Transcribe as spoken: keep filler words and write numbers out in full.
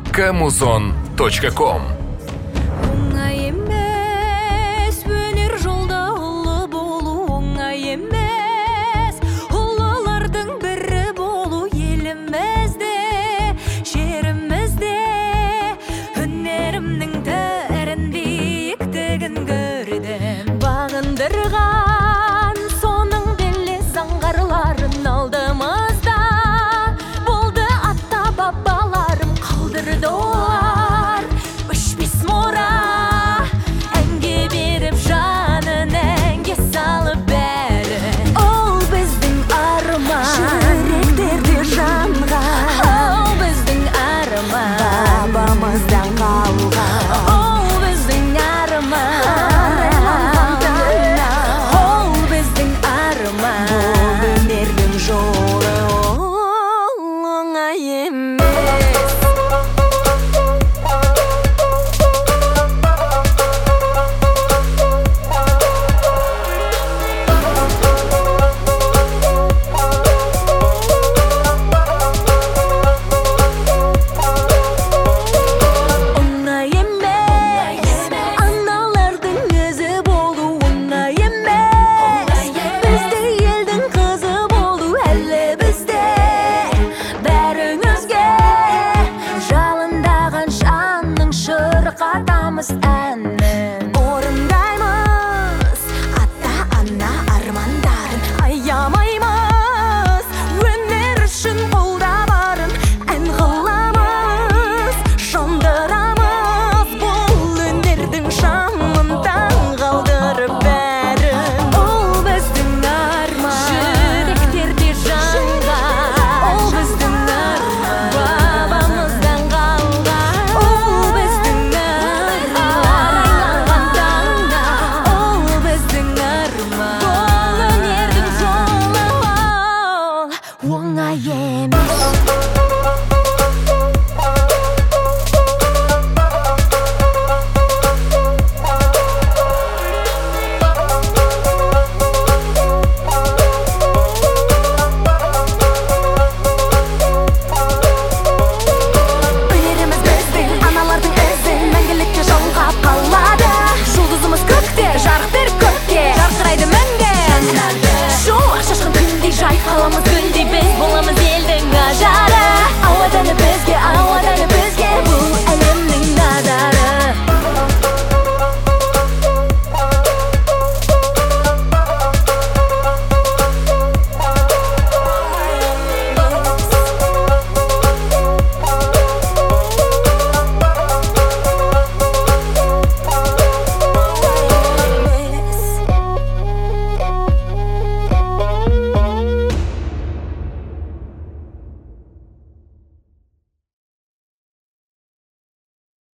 камузон точка ком. Оңай емес, өнер жолда ұлы болу оңай емес. Ұлылардың бірі болу елімізде, жерімізде. Өнерімнің түрін биіктігін көрдім. Бағындырған соның белес аңғарларын алдымызда. Болды ата бабаларым қалдырды олар. Өшпес мұра әнге беріп жанын әнге салып бәрі. Ол біздің арман, жүректерде жанған. Ол біздің арман, бабамыздан қалған. Ол біздің арман, ол біздің арман. Бұл өнердің жолы ол оңай емес. Оңай емес, аналардың өзі болу оңай емес. Бізде елдің қызы болу әлі бізде. Бәріңізге жалындаған жанның шырқатамыз әнін. Орындаймыз ата-ана армандарын, аямаймыз өнер үшін қолда барын. Ән қыламыз, жандырамыз бұл өнердің шамын таң қалдырып бәрін. Ол біздің арман, жүректерде жанған. Ол біздің арман, бабамыздан қалған. Ол біздің арман, ол біздің арман. Бұл өнердің жолы ол оңай емес. Өнеріміз біздің аналардың ізін мәңгілікке жалғап қалады. Жұлдызымыз көкте, жарық беріп көкке жарқырайды мәңгі. Шуақ шашқан күндей жайқаламыз гүлдей біз боламыз.